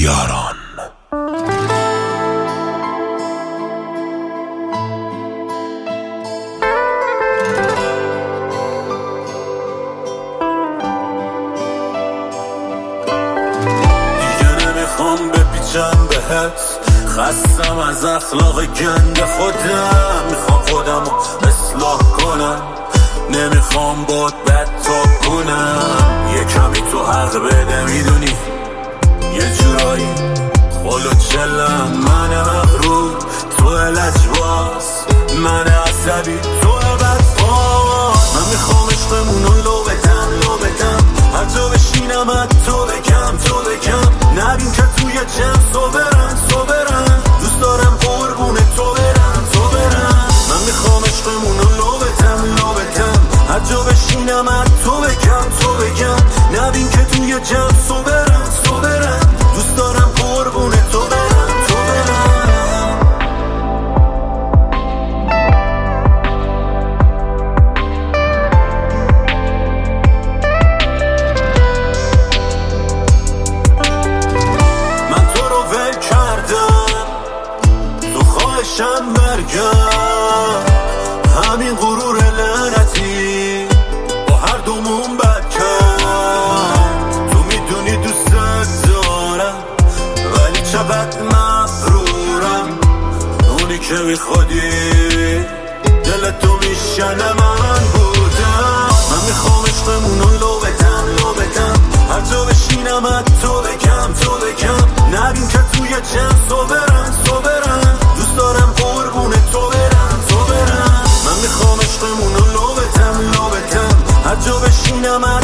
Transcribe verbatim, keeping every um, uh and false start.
یاران. دیگه نمیخوام بپیچم بهت، خستم از اخلاق گند خودم، میخوام خودمو اصلاح کنم، نمیخوام باد بد تا کنم. یه کمی تو حق بده، میدونی یه جورایی خلو چلم، من مغرور تو لجباز، من عصبی تو بدباز. من میخوام عشقمونو لو بدم لو بدم، هر جا بشینم از تو بگم تو بگم، نبین که توی جمع صبرن صبرن، دوست دارم قربون تو برم تو برم. من میخوام عشقمونو لو بدم لو بدم، هر جا بشینم از تو بگم تو بگم، نبین که توی جمع صبرن صبرن، دوست دارم قربون تو برم تو برم. من تو رو ول کردم، تو خواهشم برگرد، همین غرور لعنتی با هر دومون بد کرد. تو میدونی دوست دارم ولی چقدر مغرورم، اونی که میخوادی دل تو میشنه من بودم. من میخوام عشقمونو لو بدم لو بدم، هر جا بشینم از تو بگم تو بگم، نبین که توی جمع صبرن صبرن، دوست دارم قربون تو برم تو برم. من میخوام عشقمونو لو بدم لو بدم، هر جا بشینم